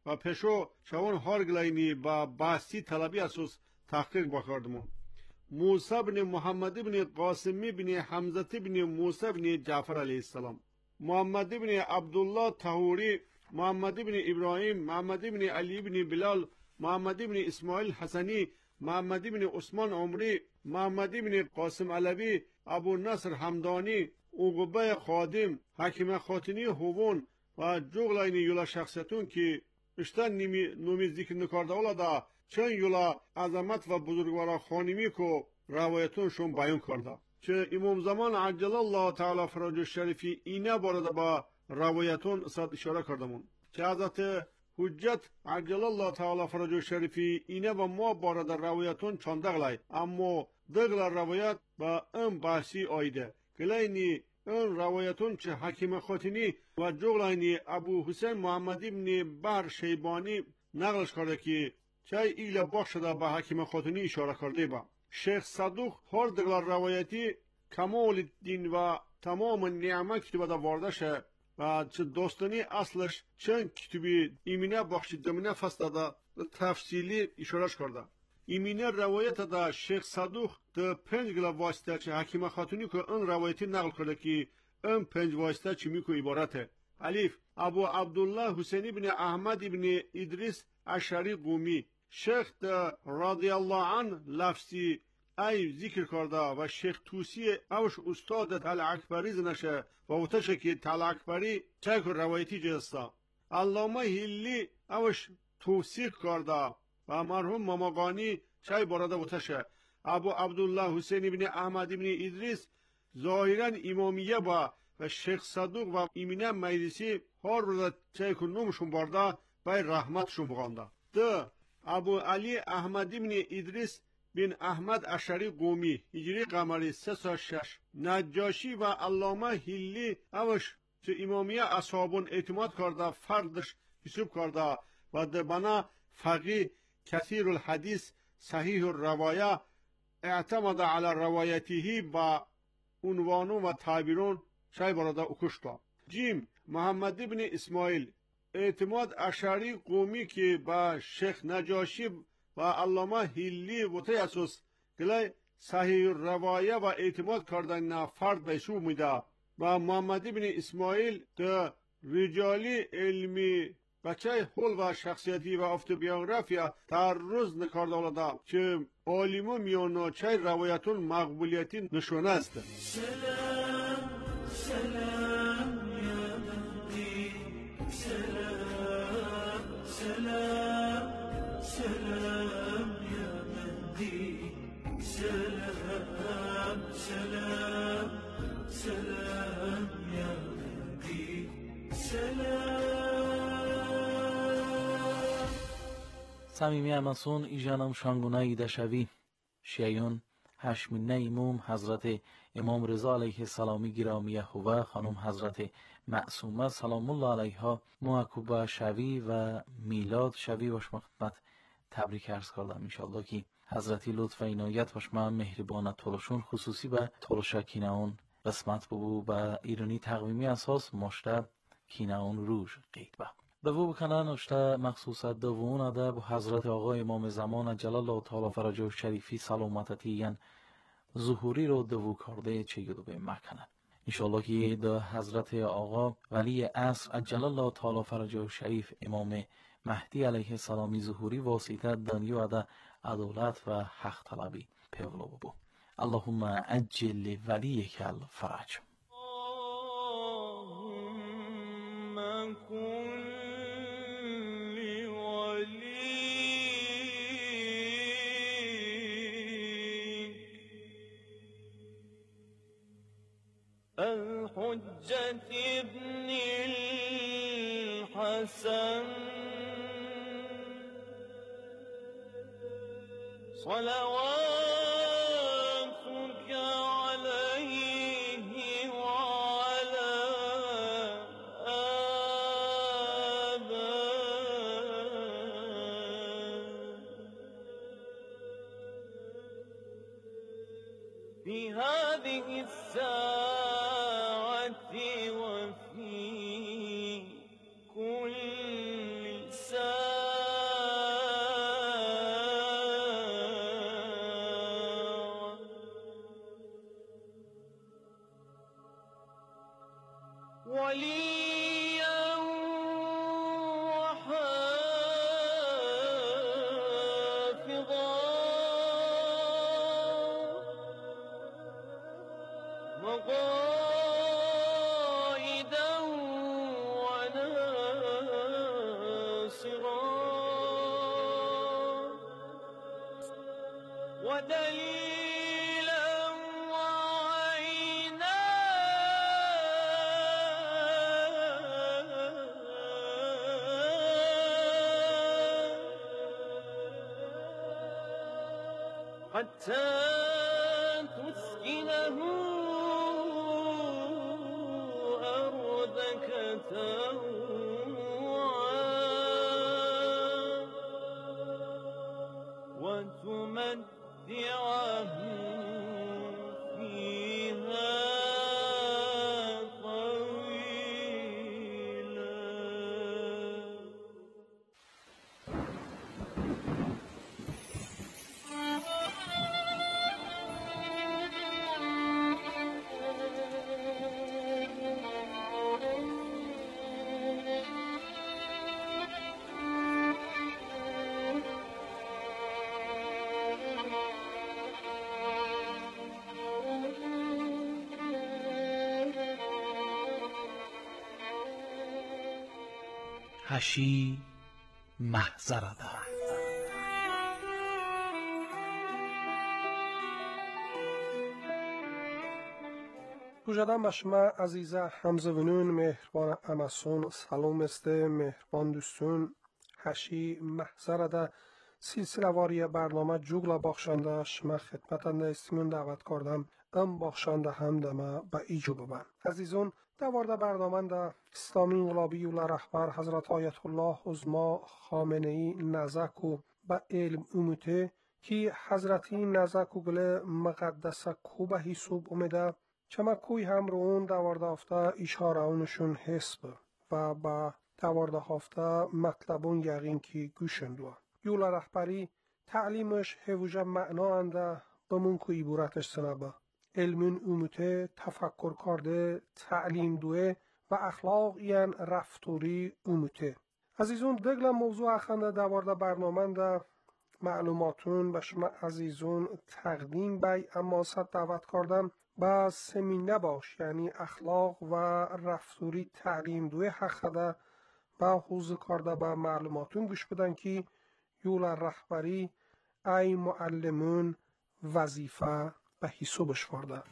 و پشو شوان هارگلاینی با باسی طلبی اساس تحقیق بکردمون. موسی بن محمد بن قاسمی بن حمزه بن موسی بن جعفر علیه السلام، محمد بن عبدالله طهوری، محمد بن ابراهیم، محمد بن علی بن بلال، محمد بن اسماعیل حسنی، محمد بن عثمان عمری، محمد بن قاسم علوی، ابو نصر حمدانی، عقبه خادم، حکیم خاتنی هوون و جغلاین یولا شخصیتون که اشتن نومی ذکر نکارده اولا دا چند یولا عظمت و بزرگوارا خانمی که روایتونشون بیان کرده. چه امام زمان عجل الله تعالی فرج شریفی اینه بارده با روایتون صد اشاره کردمون. چه حضرت حجت عجل الله تعالی فرج شریفی اینه و ما بارده روایتون چاندغلای، اما دغل روایت با ام بحثی آیده کلینی اون روایتون چه حکیم خاتنی و جغلاینی ابو حسین محمد ابن بر شیبانی نقلش کرده که چه ایل باخ شده به حکیم خاتنی اشاره کرده با. شیخ صدوق هر دغل روایتی کمال الدین و تمام نعمه کتبه دا وارده شه و چه دوستانی اصلش چند کتبی ایمینه بخشی دمینه فسته دا تفصیلی اشارش کرده. ایمینه روایت دا شیخ صدوق دا پنج گل واسطه چه حکیم خاتونی که اون روایتی نقل کرده که اون پنج واسطه چی میکو عبارته. الف ابو عبدالله حسینی بن احمد بن ادریس اشعری قومی، شیخ دا رضی الله عنه لفظی ای ذکر کرده و شیخ توسی اوش استاد تل اکبری زنشه و اوتشه که تل اکبری چه که روایتی جسته. علامه هلی اوش توصیق کرده و مرحوم ماماقانی چای بارده اوتشه. ابو عبدالله حسین بن احمد بن ادریس ظاهرا امامیه با و شیخ صدوق و ایمینه مجلسی هر روز چای که نومشون بارده بای رحمتشون بغانده. ده ابو علی احمد بن ادریس بن احمد اشعری قومی هجری قمری سه سال شش، نجاشی و علامه هلی اوش چه امامیه اصحابون اعتماد کرده فردش حساب کرده و ده بنا فقی کثیر الحدیث صحیح الروایه اعتماد علی روایته با عنوانون و تعبیرون شای براده اکشتا. جیم محمد بن اسماعیل اعتماد اشعری قومی که با شیخ نجاشی و علامه هلی و تی اساس گلی صحیح روایه و اعتماد کردن نه فرد بیشو میده و محمد بن اسماعیل ده رجالی علمی و چه حول و شخصیتی و افت-بیوگرافیا تعرض نکرده اولاده که عالمو میانو چه روایتون مقبولیتی نشونه است. سلام سلام یا مهدی، سلام سلام سلام یا مهدی، سلام سلام سلام یا مهدی، سلام. صمیمی امسون ایجانم شانگونه ایده شوی شیعون هشمینه ایموم حضرت امام رضا علیه السلامی گرامیه هوه خانم حضرت معصومه سلام الله علیها معکوبه شوی و میلاد شوی باش مخدمت تبریک عرض کردم. انشالله که حضرتی لطف و عنایت باش من مهربانت تولشون خصوصی به تولشا کیناون قسمت ببو و ایرانی تقویمی اساس مشته کیناون روش قید با به وو بکنن اشته مخصوص دوون اده با حضرت آقا امام زمان جلال الله تعالی فرجه شریفی سلامتتی ین ظهوری رو دوو کرده چه یدو به مکنن. انشاءالله که ده حضرت آقا ولی عصر عجل الله تعالی فرجه شریف امام مهدی علیه السلامی ظهوری واسطه دنیا اده عدالت و حق طلبی پیولو ببو. اللهم عجل ولیک الفرج. اللهم کن الحجة ابن الحسن صلواتك عليه وعلى آبائه في هذه الساعة وفي كل ساعة عليا وحافظا وقائدا وناصرا ودليلا وعينا حتى تسكنه أرضك طوعا وتمتعه فيها طويلا. حشی محضرده. بوجدان به شما عزیزه همزبونون مهربان اماسون سلام است مهربان دوستون حشی محضرده سلسله واری برنامه جوگلا باخشنده شما خدمتنده استیمون دعوت کردم ام باخشنده هم دمه به ایجو ببن. عزیزون دوارده برنامه ده اسلامی انقلابی و رهبر حضرت آیت الله عظما خامنه ای نزک و به علم اومده که حضرتی نزک و گل مقدس کوبه حسوب اومده چما کوی هم رو اون دوارده هفته اشاره اونشون حسب و با دوارده هفته مطلبون یقین که گوشندوه یولا رهبری تعلیمش هوجه معنا انده بمون که عبورتش سنبه علمون اومده تفکر کرده تعلیم دوه و اخلاق این رفتوری اومده. عزیزون دگل موضوع اخنده دوارده برنامه ده معلوماتون به شما عزیزون تقدیم بی اماست دعوت کردم با سمینه باش یعنی اخلاق و رفتوری تعلیم دوی حقده با حوض کرده با معلوماتون گوش بدن که یول رهبری ای معلمون وظیفه به حسابش فرده.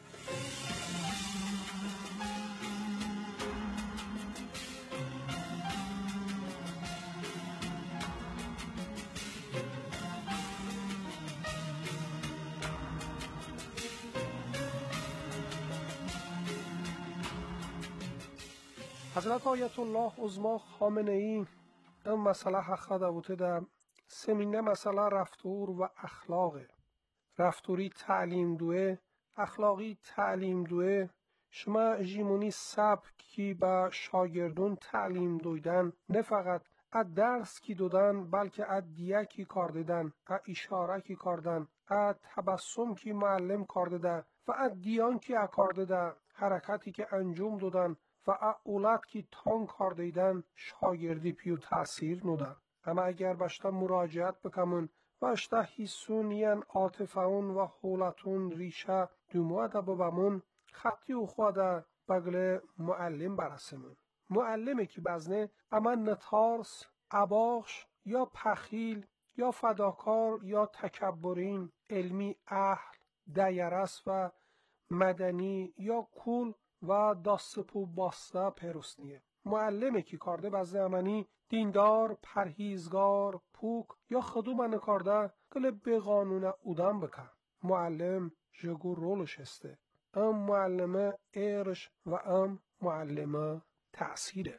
حضرت آیت الله عظما خامنه ای این مسئله حق بوده در سمینه مسئله رفتور و اخلاقه رفتوری تعلیم دوه اخلاقی تعلیم دوه شما جیمونی سبک کی با شاگردون تعلیم دویدن نه فقط از درس کی دودن بلکه از دیه کی کار دیدن از اشاره کی کردن از تبسم کی معلم کار دیده و از دیان کی اکار دیده حرکتی که انجام دادن و اولاد کی تان کار دیدن شاگردی پیو تأثیر نوده. اما اگر باشتا مراجعت بکمون باشتا حسونیان عاطفون و حولتون ریشه دومواده ببمون خطی و خواده بگل معلم برسمون معلمه که بزنه اما نتارس اباخش یا پخیل یا فداکار یا تکبرین علمی اهل دیرس و مدنی یا کول و داستپو باسته پیرستنیه معلمه که کارده بزده امنی دیندار، پرهیزگار، پوک یا خدوم نکارده گل به قانون اودم بکن معلم جگو رولش هسته ام معلمه ایرش و ام معلمه تأثیره.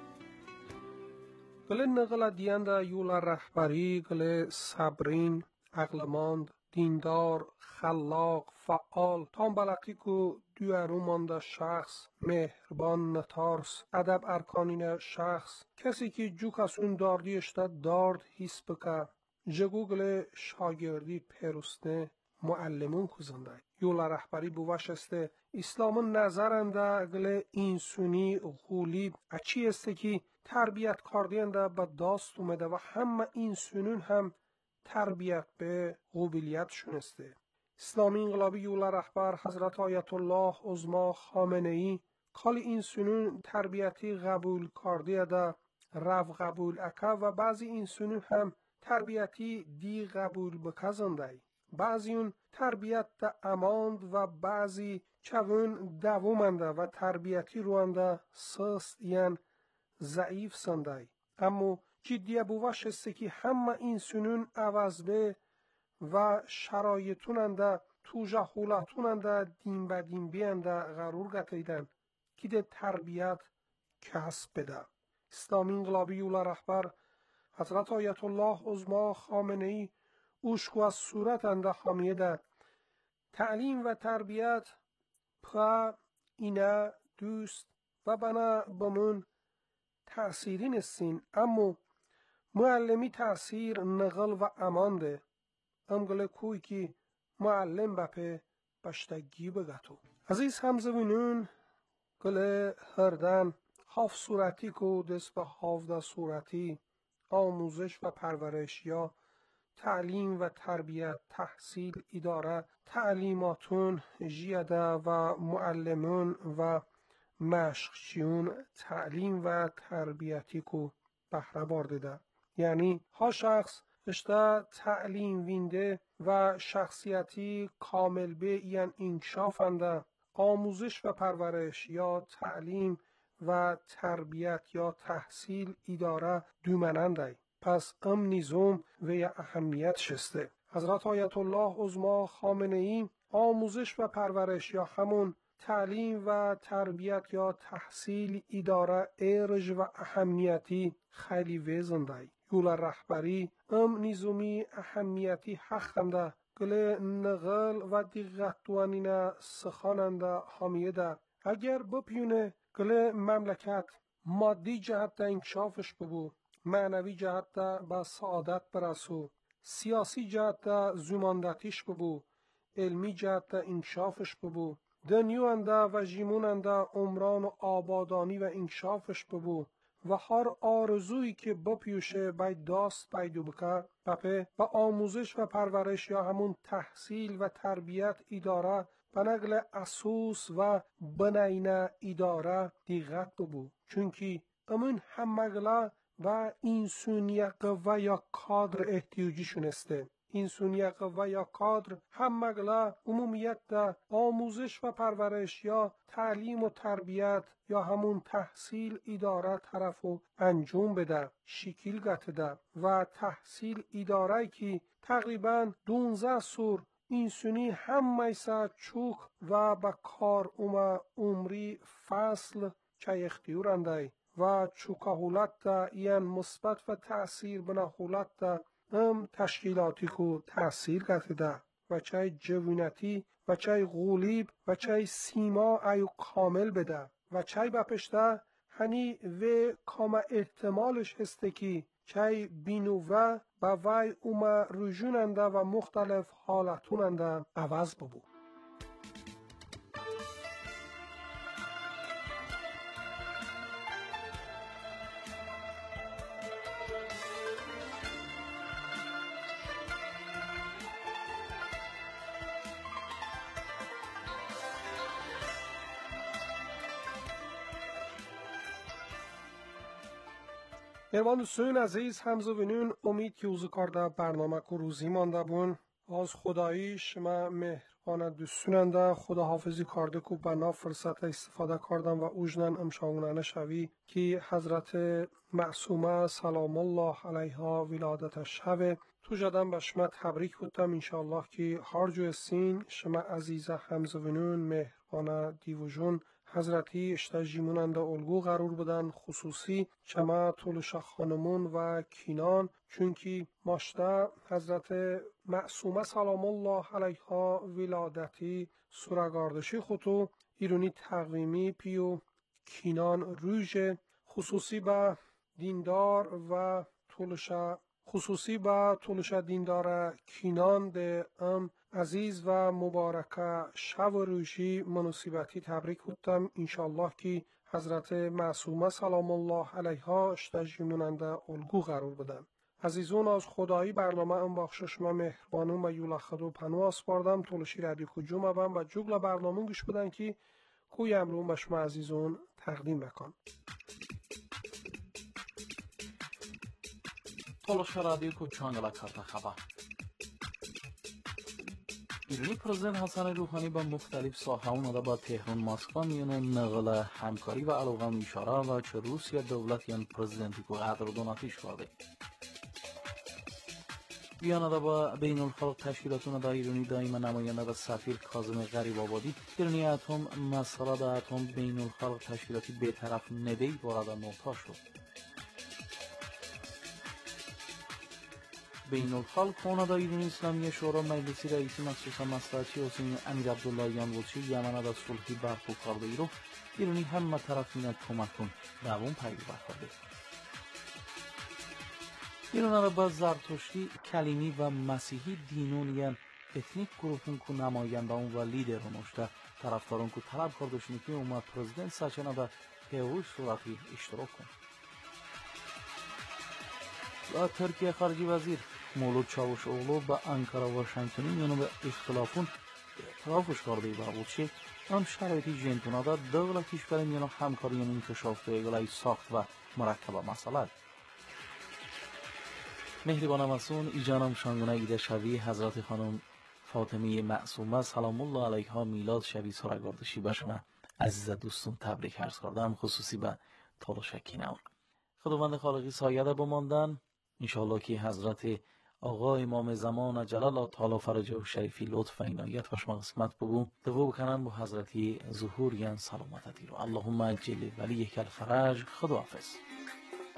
گل نقل دیند یول رهبری گل صبرین عقلمند، دیندار، خلاق، فعال، تام بلقی کو دویرو مانده شخص، مهربان نتارس، ادب ارکانین شخص، کسی که جو کسون داردی اشته دارد حس بکه، جگوگل شاگردی پیروستنه معلمون کزنده. یولا رهبری بوش استه اسلام نظرنده گل اینسونی غولیب اچی استه که تربیت کاردینده به داست اومده و همه اینسونون هم تربیت به قابلیت شونسته. اسلامی انقلابی یولا رهبر حضرت آیت الله عظما خامنه ای کال اینسونون تربیتی قبول کاردیده رو قبول اکه و بعضی اینسونون هم تربیتی دی قبول بکزنده. بعضی اون تربیت ده اماند و بعضی چون دوومنده و تربیتی روانده سست یعن ضعیف سنده. اما جدیه بوش هسته که همه این سنون عوض به و شرایطوننده توجه حولتوننده دین به دین بیانده غرور گتیدن که ده تربیت کسب بده. اسلامی انقلابی یولا رهبر حضرت آیت الله عظما خامنه ای اوشکو از صورت انده حامیه ده تعلیم و تربیت پا اینه دوست و بنا بمون تأثیری نستین اما معلمی تأثیر نغل و امان ده امگله کوی که معلم بپه بشتگی بگتو. عزیز همزوینون گله هردن هاف صورتی کو دست به هافده صورتی آموزش و پرورش یا تعلیم و تربیت تحصیل اداره تعلیماتون جیده و معلمون و مشقچیون تعلیم و تربیتی کو بهره بارده. یعنی ها شخص اشته تعلیم وینده و شخصیتی کامل به این انکشافنده آموزش و پرورش یا تعلیم و تربیت یا تحصیل اداره دومننده. پس ام نیزوم و یا اهمیت شسته. حضرت آیت الله عظما خامنه ای آموزش و پرورش یا همون تعلیم و تربیت یا تحصیل اداره ارج و اهمیتی خیلی وزنده. یولا رهبری ام نیزومی اهمیتی حقنده گل نغل و دقت دوانین سخاننده حامیه ده. اگر بپیونه گل مملکت مادی جهت انکشافش ببو، معنوی جهت به سعادت برسو، سیاسی جهت زماندتیش ببو، علمی جهت انکشافش ببو، دنیوانده و جیموننده عمران و آبادانی و انکشافش ببو و هر آرزویی که بپیوشه باید داست پیدا بکه بپه و آموزش و پرورش یا همون تحصیل و تربیت اداره به نقل اسوس و بنین اداره دقت ببو. چونکی امون همگله و اینسونی قوه یا کادر احتیاجی شونسته. اینسونی قوه یا کادر همگله عمومیت ده آموزش و پرورش یا تعلیم و تربیت یا همون تحصیل اداره طرفو انجام بده، شکل گتده و تحصیل اداره که تقریبا دونزه سور اینسونی هم میسا چوک و با کار اومه عمری فصل چه اختیورنده و چوکاهولت ده یعن مثبت و تأثیر بناهولت ده ام تشکیلاتی کو تأثیر گرده و چه جوینتی و چه غولیب و چه سیما ایو کامل بده و چه بپشته هنی و کام احتمالش هسته که چه بینوه با وی اومه رجوننده و مختلف حالتوننده عوض ببو. مهربان دوستان عزیز همزوینون امید که اوزو کارده برنامه کو روزی مانده بون از خدایی شما مهربان دوستاننده خدا حافظی کارده کو بنا فرصت استفاده کردم و اوجنن امشاونانه شوی که حضرت معصومه سلام الله علیها ولادت شوه تو جدن به شما تبریک بودم انشاءالله که هر جو سین شما عزیز همزوینون مهربان دیوژون حضرتی اشتاجیمونند الگو قرار بدن، خصوصی چما طولش خانمون و کینان، چونکی ماشته حضرت معصومه سلام الله علیها ولادتی سورگاردشی خودو ایرونی تقویمی پیو کینان روژ خصوصی به دیندار و طولش خصوصی به طولش دیندار کینان ده ام عزیز و مبارکه شب و روشی مناسبتی تبریک بودم. انشالله که حضرت معصومه سلام الله علیها اشتاجیموننده الگو قرار بدن. عزیزون از خدایی برنامه ام بخشش من مهربانون و یولا خدو پنو اسپاردم طولشی رادیو کجوم ابم و جگل برنامه گوش بدن که کوی امرون بشما عزیزون تقدیم بکن. طولش رادیو کجانگلا کرده خبر ایرانی پرزیدنت حسن روحانی با مختلف ساحه‌ها با تهران مسکو میون نقل همکاری و علاقه اشاره و چه روسیه دولت یان پرزیدنتی کو قدرداناتیش کرده. بیانده با بین الخلق تشکیلاتون دا ایرانی دائما نماینده و سفیر کاظم غریب آبادی ایرانی اتم مسئله دا اتم بین الخلق تشکیلاتی بی‌طرف ندهی وارد نوتا شد. بین الخلق کانادا ایرانی اسلامی شورا مجلسی رئیسی مخصوصا مصلحتی حسین امیر عبداللهیان بولچی یمن دا صلحی برپا کرده ایرو ایرانی همه طرفین کمک کن دوام پیدا برکرده. ایران را با زرتشتی کلیمی و مسیحی دینونیان اتنیک گروپون که نمایندهان و لیدران اشته طرفداران که طلب کردشونی که اومد پرزیدنت سچنه در پیوش صورتی اشتراک کن. و ترکیه خارجی وزیر مولود چاوش اولو با انکارا و واشنگتنی میانو به اختلافون اعترافش کرده و بودشه هم شرایطی جنتونا دا دولت کشور میانو همکاری یعنی انکشاف به اگلای ساخت و مرکب مسئله. مهربان مسون ایجانم شانگونه ایده شوی حضرت خانم فاطمه معصومه سلام الله علیها میلاد شوی سورگاردشی بشما عزیز دوستون تبریک عرض کردم، خصوصی به طولشکی نون خداوند خالقی سایه ده بماندن. انشاءالله که حضرت آقا امام زمان عجل الله تعالی فرجه شریفی لطف و عنایت و شما قسمت بگو دو بکنن با حضرتی ظهور یان سلامت دیرو. اللهم اجل ولی یک الفرج. خداحافظ.